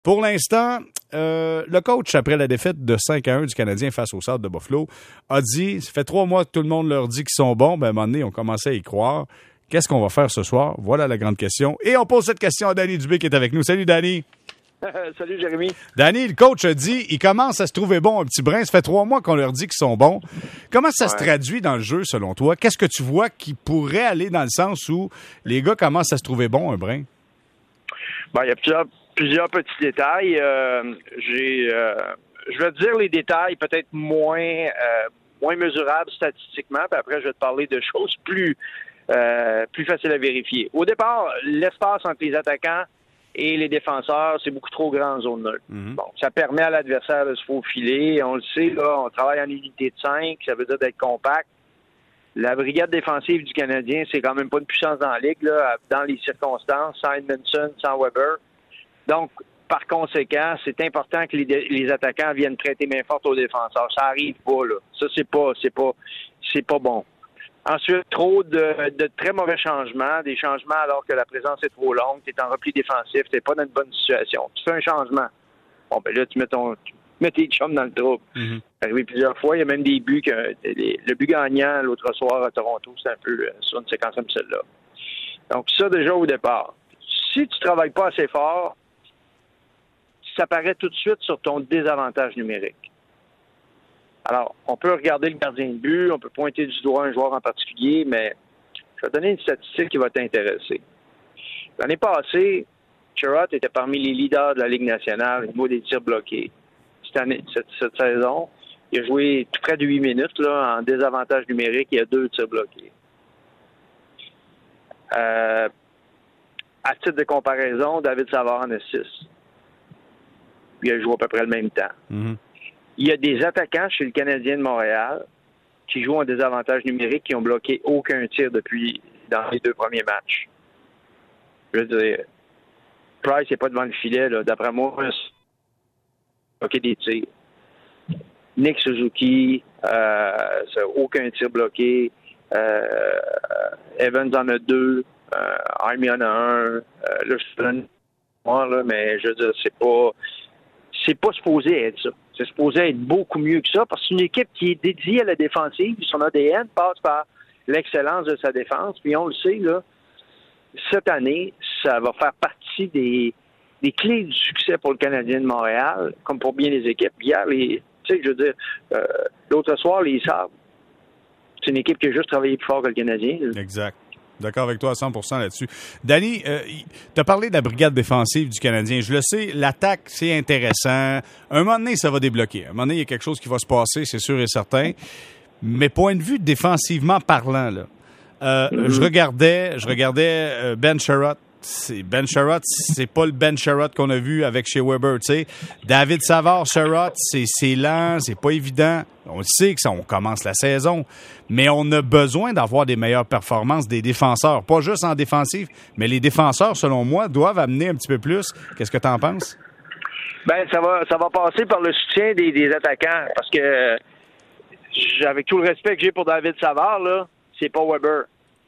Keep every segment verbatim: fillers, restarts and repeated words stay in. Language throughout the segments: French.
Pour l'instant, euh, le coach, après la défaite de cinq à un du Canadien face au Sabre de Buffalo, a dit, ça fait trois mois que tout le monde leur dit qu'ils sont bons, ben à un moment donné, on commençait à y croire. Qu'est-ce qu'on va faire ce soir? Voilà la grande question. Et on pose cette question à Danny Dubé qui est avec nous. Salut, Danny. Salut, Jérémy. Danny, le coach a dit, il commence à se trouver bon un petit brin. Ça fait trois mois qu'on leur dit qu'ils sont bons. Comment ça ouais. se traduit dans le jeu, selon toi? Qu'est-ce que tu vois qui pourrait aller dans le sens où les gars commencent à se trouver bons un brin? Ben, il y a plusieurs, plusieurs petits détails. Euh, j'ai, euh, je vais te dire les détails peut-être moins, euh, moins mesurables statistiquement, puis après, je vais te parler de choses plus, euh, plus faciles à vérifier. Au départ, l'espace entre les attaquants et les défenseurs, c'est beaucoup trop grand en zone neutre. Mm-hmm. Bon, ça permet à l'adversaire de se faufiler. On le sait, là, on travaille en unité de cinq, ça veut dire d'être compact. La brigade défensive du Canadien, c'est quand même pas une puissance dans la ligue, là, dans les circonstances, sans Edmondson, sans Weber. Donc, par conséquent, c'est important que les, les attaquants viennent prêter main forte aux défenseurs. Ça arrive pas, là. Ça, c'est pas, c'est pas, c'est pas bon. Ensuite, trop de, de très mauvais changements, des changements alors que la présence est trop longue, tu es en repli défensif, tu n'es pas dans une bonne situation. Tu fais un changement. Bon, ben là, tu mets ton... mets tes chums dans le trouble. Mm-hmm. C'est arrivé plusieurs fois. Il y a même des buts que les, le but gagnant l'autre soir à Toronto, c'est un peu euh, sur une séquence comme celle-là. Donc ça, déjà au départ. Si tu travailles pas assez fort, ça paraît tout de suite sur ton désavantage numérique. Alors, on peut regarder le gardien de but, on peut pointer du doigt un joueur en particulier, mais je vais te donner une statistique qui va t'intéresser. L'année passée, Chiarot était parmi les leaders de la Ligue nationale au niveau des tirs bloqués. Cette, année, cette, cette saison, il a joué tout près de huit minutes là, en désavantage numérique. Il y a deux tirs bloqués. Euh, à titre de comparaison, David Savard en a six. Il a joué à peu près le même temps. Mm-hmm. Il y a des attaquants chez le Canadien de Montréal qui jouent en désavantage numérique qui n'ont bloqué aucun tir depuis dans les deux premiers matchs. Je veux dire, Price n'est pas devant le filet. Là. D'après moi, il a bloqué des tirs. Nick Suzuki, euh, ça, aucun tir bloqué. Euh, Evans en a deux. Euh, Army en a un. Euh, là, je te donne moi, là, mais je veux dire, c'est pas, c'est pas supposé être ça. C'est supposé être beaucoup mieux que ça parce que c'est une équipe qui est dédiée à la défensive. Son A D N passe par l'excellence de sa défense. Puis on le sait, là, cette année, ça va faire partie des, des clés du succès pour le Canadien de Montréal, comme pour bien les équipes. Hier, les, tu sais, je veux dire, euh, l'autre soir, les Sabres, c'est une équipe qui a juste travaillé plus fort que le Canadien. Là. Exact. D'accord avec toi à cent pour cent là-dessus. Danny, euh, tu as parlé de la brigade défensive du Canadien. Je le sais, l'attaque, c'est intéressant. Un moment donné, ça va débloquer. Un moment donné, il y a quelque chose qui va se passer, c'est sûr et certain. Mais point de vue défensivement parlant, là, euh, mm-hmm. je regardais, je regardais euh, Ben Chiarot. C'est Ben Chiarot, c'est pas le Ben Chiarot qu'on a vu avec chez Weber, tu sais. David Savard, Chiarot, c'est, c'est lent, c'est pas évident. On le sait que ça, on commence la saison, mais on a besoin d'avoir des meilleures performances des défenseurs, pas juste en défensive, mais les défenseurs, selon moi, doivent amener un petit peu plus. Qu'est-ce que tu en penses? Ben, ça va, ça va passer par le soutien des, des attaquants, parce que avec tout le respect que j'ai pour David Savard, là, c'est pas Weber.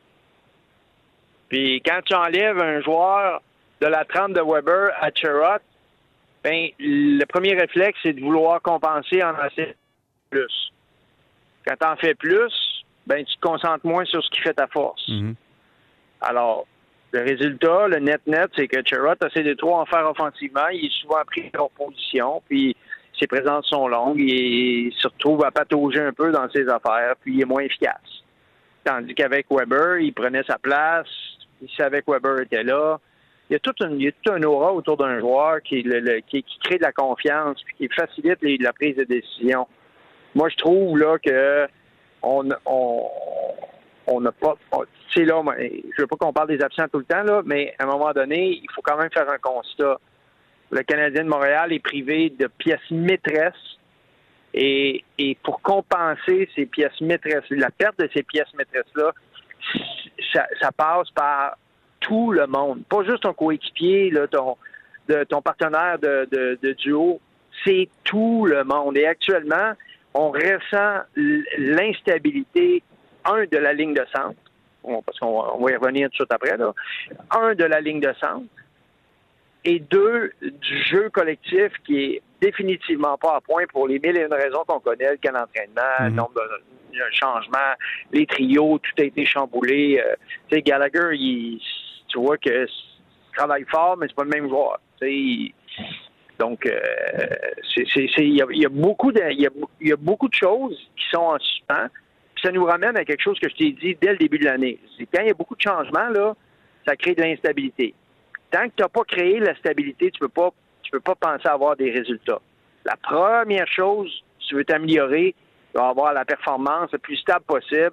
Puis quand tu enlèves un joueur de la trempe de Weber à Chiarot, ben le premier réflexe, c'est de vouloir compenser en faisant plus. Quand tu en fais plus, ben tu te concentres moins sur ce qui fait ta force. Mm-hmm. Alors, le résultat, le net-net, c'est que Chiarot essaie de trop en faire offensivement. Il est souvent pris en position, puis ses présences sont longues. Il se retrouve à patauger un peu dans ses affaires, puis il est moins efficace. Tandis qu'avec Weber, il prenait sa place. Il savait que Weber était là. Il y a toute une, il y a toute une aura autour d'un joueur qui, le, le, qui, qui crée de la confiance puis qui facilite les, la prise de décision. Moi, je trouve là que on on on n'a pas. Tu sais là, je veux pas qu'on parle des absents tout le temps là, mais à un moment donné, il faut quand même faire un constat. Le Canadien de Montréal est privé de pièces maîtresses et, et pour compenser ces pièces maîtresses, la perte de ces pièces maîtresses là. Ça, ça passe par tout le monde. Pas juste ton coéquipier, là, ton, de, ton partenaire de, de, de duo. C'est tout le monde. Et actuellement, on ressent l'instabilité, un, de la ligne de centre, parce qu'on on va y revenir tout de suite après, là. Un, de la ligne de centre. et deux, du jeu collectif qui est définitivement pas à point pour les mille et une raisons qu'on connaît, le camp d'entraînement, mm-hmm. le nombre de changements, les trios, tout a été chamboulé. Euh, tu sais, Gallagher, il, tu vois que il travaille fort, mais c'est pas le même joueur. Tu sais, donc, euh, c'est, c'est, c'est, il y a, il y a beaucoup de, il y a, il y a beaucoup de choses qui sont en suspens. Puis ça nous ramène à quelque chose que je t'ai dit dès le début de l'année. C'est quand il y a beaucoup de changements, là, ça crée de l'instabilité. Tant que tu n'as pas créé la stabilité, tu peux pas, tu peux pas penser à avoir des résultats. La première chose, si tu veux t'améliorer, tu vas avoir la performance le plus stable possible.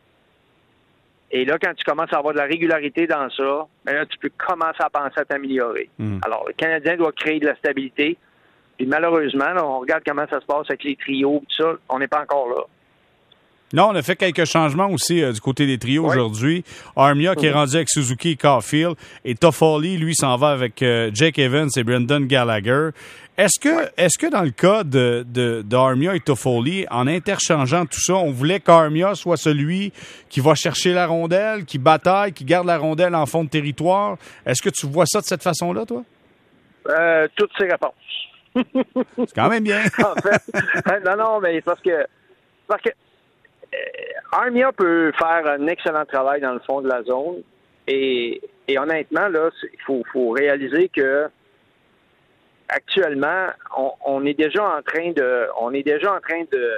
Et là, quand tu commences à avoir de la régularité dans ça, ben là, tu peux commencer à penser à t'améliorer. Mm. Alors, le Canadien doit créer de la stabilité. Puis malheureusement, là, on regarde comment ça se passe avec les trios, tout ça, on n'est pas encore là. Non, on a fait quelques changements aussi euh, du côté des trios oui. aujourd'hui. Armia qui mm-hmm. est rendu avec Suzuki et Caulfield. Et Toffoli, lui, s'en va avec euh, Jake Evans et Brendan Gallagher. Est-ce que, ouais. est-ce que dans le cas de, de, d'Armia et Toffoli, en interchangeant tout ça, on voulait qu'Armia soit celui qui va chercher la rondelle, qui bataille, qui garde la rondelle en fond de territoire? Est-ce que tu vois ça de cette façon-là, toi? Euh, toutes ces réponses. C'est quand même bien. En fait, non, non, mais parce que, parce que euh, Armia peut faire un excellent travail dans le fond de la zone. Et, et honnêtement, là, il faut, faut réaliser que actuellement, on, on est déjà en train de, on est déjà en train de,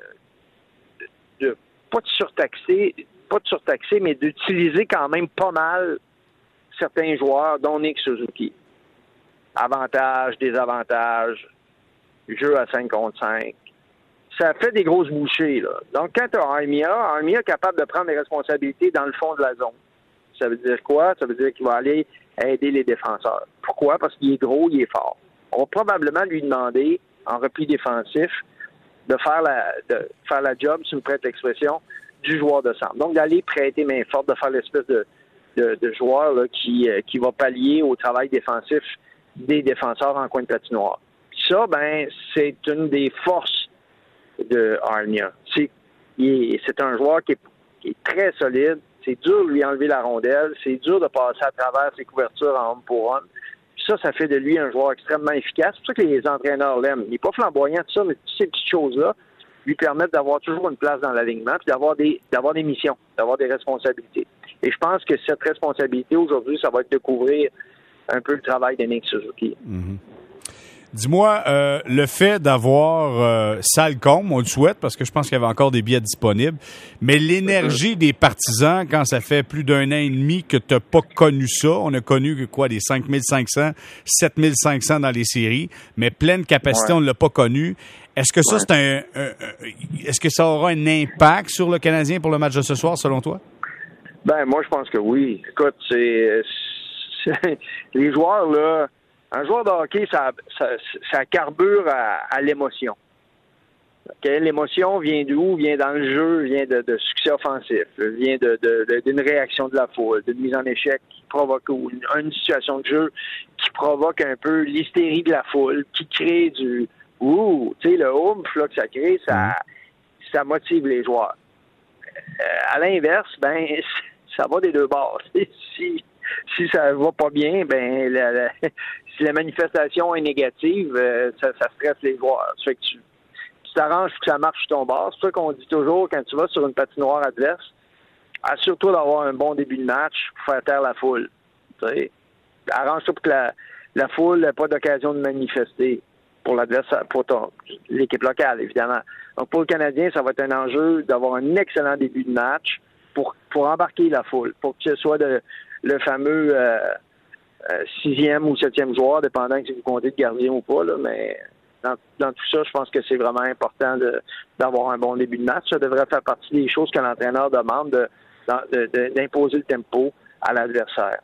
de, de pas de surtaxer, pas de surtaxer, mais d'utiliser quand même pas mal certains joueurs, dont Nick Suzuki. Avantages, désavantages, jeu à cinq contre cinq. Ça fait des grosses bouchées, là. Donc, quand tu as Armia, Armia est capable de prendre des responsabilités dans le fond de la zone. Ça veut dire quoi? Ça veut dire qu'il va aller aider les défenseurs. Pourquoi? Parce qu'il est gros, il est fort. On va probablement lui demander, en repli défensif, de faire la, de faire la job, si vous me prêtez l'expression, du joueur de centre. Donc, d'aller prêter main forte, de faire l'espèce de, de, de joueur là, qui, euh, qui va pallier au travail défensif des défenseurs en coin de patinoire. Puis ça, ben, c'est une des forces de Armia. C'est, il est, c'est un joueur qui est, qui est très solide. C'est dur de lui enlever la rondelle. C'est dur de passer à travers ses couvertures en homme pour homme. Puis ça, ça fait de lui un joueur extrêmement efficace. C'est pour ça que les entraîneurs l'aiment. Il n'est pas flamboyant, tout ça, mais toutes ces petites choses-là lui permettent d'avoir toujours une place dans l'alignement puis d'avoir des, d'avoir des missions, d'avoir des responsabilités. Et je pense que cette responsabilité, aujourd'hui, ça va être de couvrir un peu le travail de Nick Suzuki. Mm-hmm. Dis-moi, euh, le fait d'avoir euh, Salcombe, on le souhaite parce que je pense qu'il y avait encore des billets disponibles, mais l'énergie des partisans, quand ça fait plus d'un an et demi que tu n'as pas connu ça, on a connu quoi, des cinq mille cinq cents, sept mille cinq cents dans les séries, mais pleine capacité, ouais. on ne l'a pas connu. Est-ce que ça, ouais. c'est un, un, un... Est-ce que ça aura un impact sur le Canadien pour le match de ce soir, selon toi? Ben, moi, je pense que oui. Écoute, c'est... c'est... les joueurs, là... Un joueur de hockey, ça, ça, ça carbure à, à l'émotion. Okay? L'émotion vient d'où? Vient dans le jeu, vient de, de succès offensif, vient de, de, de, d'une réaction de la foule, d'une mise en échec qui provoque ou une, une situation de jeu qui provoque un peu l'hystérie de la foule, qui crée du ouh, tu sais, le oomph là, que ça crée, ça, ça motive les joueurs. Euh, à l'inverse, ben, ça va des deux bords. Si Si ça va pas bien, ben la, la, si la manifestation est négative, euh, ça, ça stresse les joueurs. Ça fait que tu, tu t'arranges pour que ça marche sur ton bord. C'est ça qu'on dit toujours quand tu vas sur une patinoire adverse. Assure-toi d'avoir un bon début de match pour faire taire la foule. T'sais. Arrange-toi pour que la, la foule n'ait pas d'occasion de manifester pour l'adversaire, pour ton, l'équipe locale, évidemment. Donc pour le Canadien, ça va être un enjeu d'avoir un excellent début de match pour, pour embarquer la foule, pour que ce soit de le fameux euh, euh, sixième ou septième joueur, dépendant si vous comptez de gardien ou pas. Là, mais dans, dans tout ça, je pense que c'est vraiment important de, d'avoir un bon début de match. Ça devrait faire partie des choses que l'entraîneur demande de, de, de, d'imposer le tempo à l'adversaire.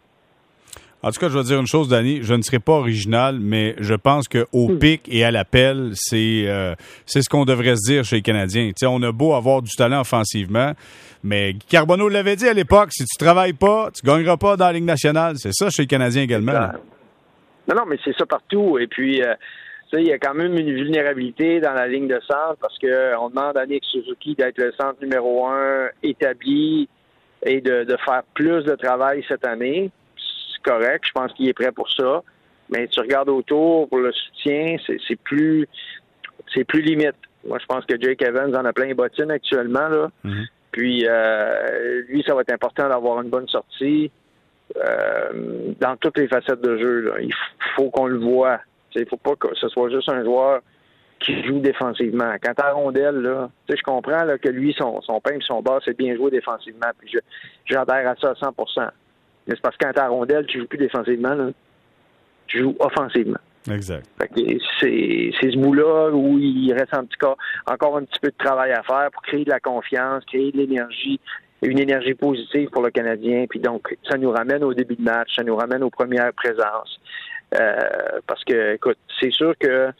En tout cas, je vais dire une chose, Danny, je ne serai pas original, mais je pense qu'au mmh. pic et à l'appel, c'est euh, c'est ce qu'on devrait se dire chez les Canadiens. T'sais, on a beau avoir du talent offensivement, mais Carbonneau l'avait dit à l'époque, si tu travailles pas, tu gagneras pas dans la Ligue nationale. C'est ça chez les Canadiens également. Non, non, mais c'est ça partout. Et puis, euh, il y a quand même une vulnérabilité dans la ligne de centre parce qu'on demande à Nick Suzuki d'être le centre numéro un établi et de, de faire plus de travail cette année. Correct, je pense qu'il est prêt pour ça. Mais tu regardes autour pour le soutien, c'est, c'est plus c'est plus limite. Moi, je pense que Jake Evans en a plein les bottines actuellement, là. Mm-hmm. Puis, euh, lui, ça va être important d'avoir une bonne sortie euh, dans toutes les facettes de jeu, là. Il faut qu'on le voit. Il ne faut pas que ce soit juste un joueur qui joue défensivement. Quand t'as la rondelle, là, tu sais, je comprends là, que lui, son, son pain et son bas, c'est bien jouer défensivement. Puis je, j'adhère à ça à cent pour cent. Mais c'est parce que quand t'as la rondelle, tu joues plus défensivement, là. Tu joues offensivement. Exact. Fait que c'est, c'est ce bout-là où il reste un petit cas, encore un petit peu de travail à faire pour créer de la confiance, créer de l'énergie, une énergie positive pour le Canadien. Puis donc, ça nous ramène au début de match, ça nous ramène aux premières présences. Euh, parce que, écoute, c'est sûr que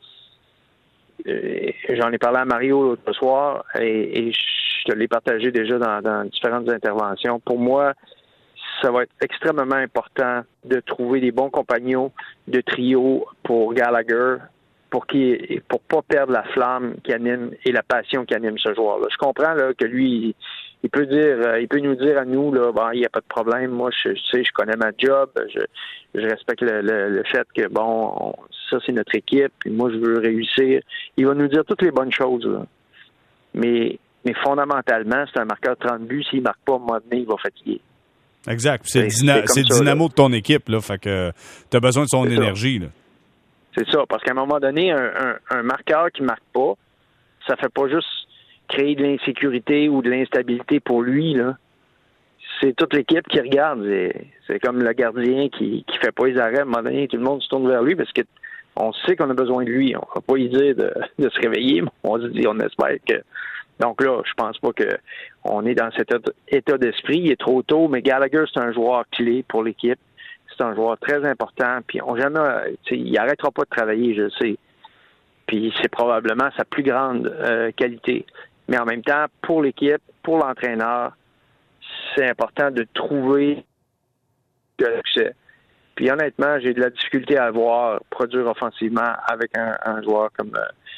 Euh, j'en ai parlé à Mario l'autre soir et, et je te l'ai partagé déjà dans, dans différentes interventions. Pour moi, ça va être extrêmement important de trouver des bons compagnons de trio pour Gallagher pour qu'il pour pas perdre la flamme qui anime et la passion qui anime ce joueur-là. Je comprends là, que lui, il peut dire, il peut nous dire à nous, là, bon, il n'y a pas de problème, moi je, je sais, je connais ma job, je, je respecte le, le, le fait que bon, on, ça c'est notre équipe, puis moi je veux réussir. Il va nous dire toutes les bonnes choses, là. Mais, mais fondamentalement, c'est un marqueur de trente buts, s'il ne marque pas, à un moment donné, il va fatiguer. Exact. Puis c'est, c'est, le, dyna- c'est, c'est le dynamo là. De ton équipe, là. Fait que tu as besoin de son c'est énergie, ça. Là. C'est ça, parce qu'à un moment donné, un, un, un marqueur qui ne marque pas, ça fait pas juste créer de l'insécurité ou de l'instabilité pour lui, là. C'est toute l'équipe qui regarde. C'est, c'est comme le gardien qui qui fait pas les arrêts. À un moment donné, tout le monde se tourne vers lui parce que on sait qu'on a besoin de lui. On va pas lui dire de, de se réveiller, mais on se dit, on espère que... Donc là, je pense pas que on est dans cet état d'esprit. Il est trop tôt, mais Gallagher, c'est un joueur clé pour l'équipe. C'est un joueur très important. Puis on jamais... Il arrêtera pas de travailler, je sais. Puis c'est probablement sa plus grande euh, qualité. Mais en même temps, pour l'équipe, pour l'entraîneur, c'est important de trouver le succès. Puis honnêtement, j'ai de la difficulté à voir produire offensivement avec un, un joueur comme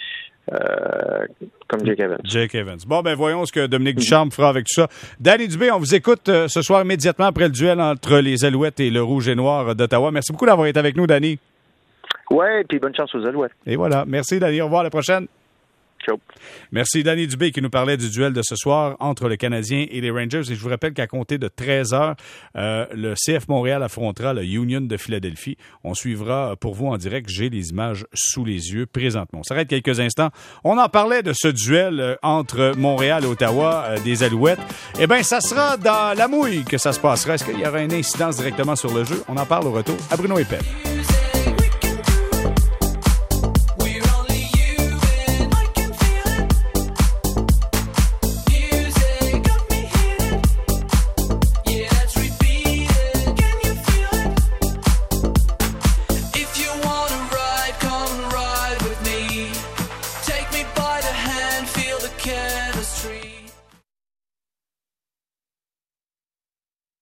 euh, comme Jake Evans. Jake Evans. Bon, ben voyons ce que Dominique Ducharme fera avec tout ça. Danny Dubé, on vous écoute euh, ce soir immédiatement après le duel entre les Alouettes et le Rouge et Noir d'Ottawa. Merci beaucoup d'avoir été avec nous, Danny. Ouais, puis bonne chance aux Alouettes. Et voilà. Merci, Danny. Au revoir, à la prochaine. Ciao. Merci, Danny Dubé, qui nous parlait du duel de ce soir entre le Canadien et les Rangers. Et je vous rappelle qu'à compter de treize heures, euh, le C F Montréal affrontera le Union de Philadelphie. On suivra pour vous en direct. J'ai les images sous les yeux présentement. On s'arrête quelques instants. On en parlait de ce duel entre Montréal et Ottawa, euh, des Alouettes. Eh bien, ça sera dans la mouille que ça se passera. Est-ce qu'il y aura une incidence directement sur le jeu? On en parle au retour à Bruno Épais. Take me by the hand, feel the chemistry.